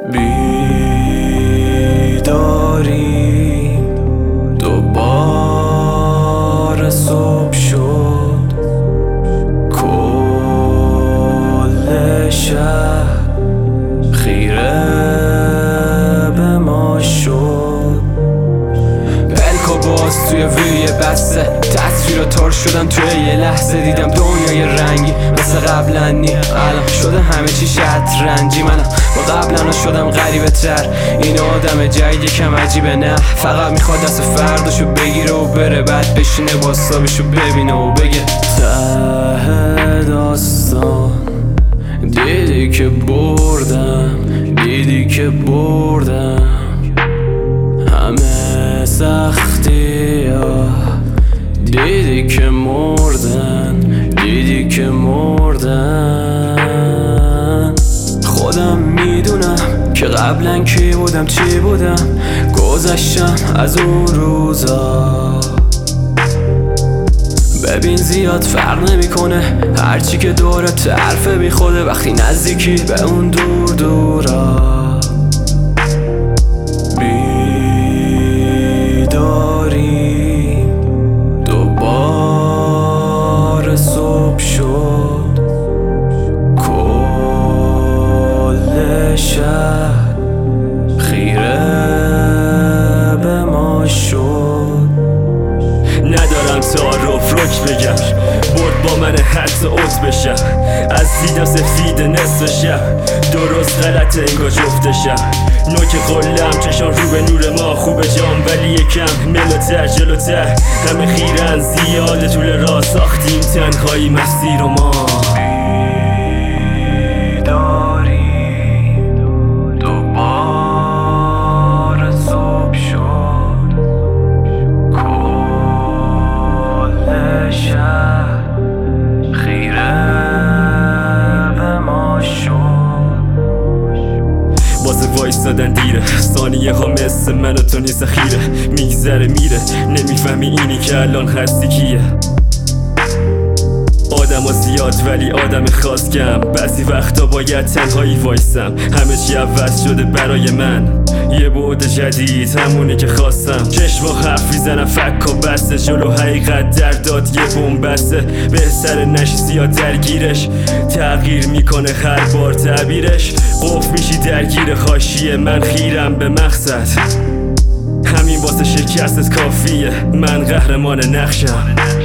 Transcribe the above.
بیداری دوباره صبح شد، کل شهر خیره به ما شد. بلکو باز توی وی بسته تصویر تار شدم توی یه لحظه، دیدم دنیای رنگی مثل قبلا نی، الان شده همه چی شطرنجی. منم با قبلا شدم غریبه تر، این آدم جدید یکم عجیبه، نه فقط میخواد دست فرداشو بگیره و بره، بعد بشینه با حسابشو ببینه و بگه ته داستان دیدی که بردم، دیدی که بردم همه سختی ها، دیدی که مردن، دیدی که مردن. خودم میدونم که قبلا کی بودم چی بودم، گذشتم از اون روزا. ببین زیاد فرق نمیکنه هرچی که دورت حرفه بی خوده، وقتی نزدیکی به اون دور دورا. بیداری دوباره صبح شد، کل شهر خیره به ما شد. ندارم تعارف رک بگم، برد با من حتی اوت بشم، از دیدم سفید نصف شب، درست غلط انگار جفتشم. نوک قلم چشان رو به نور ما خوبه جام، ولی یکم ملوتر جلوتر، همه خیرن زیاده طول راه، ساختیم تنهایی مسیر و ما. وایستادن دیره، ثانیه ها مثل من و تو نیست خیره، میگذره میره نمیفهمی اینی که الان هستی کیه. آدم ها زیاد ولی آدم خاص کم، بعضی وقتا باید تنهایی وایسم، همه چی عوض شده برای من، یه بعد جدید همونی که خواستم. چشما حرف میزنم فک و بسته، جلو حقیقت در داد یه بومبسته، بهتر نشی زیاد درگیرش، تغییر میکنه هر بار تعبیرش، قف میشی درگیر حاشیه، من خیرم به مقصد، همین واسه شکستت کافیه، من قهرمان نقشم.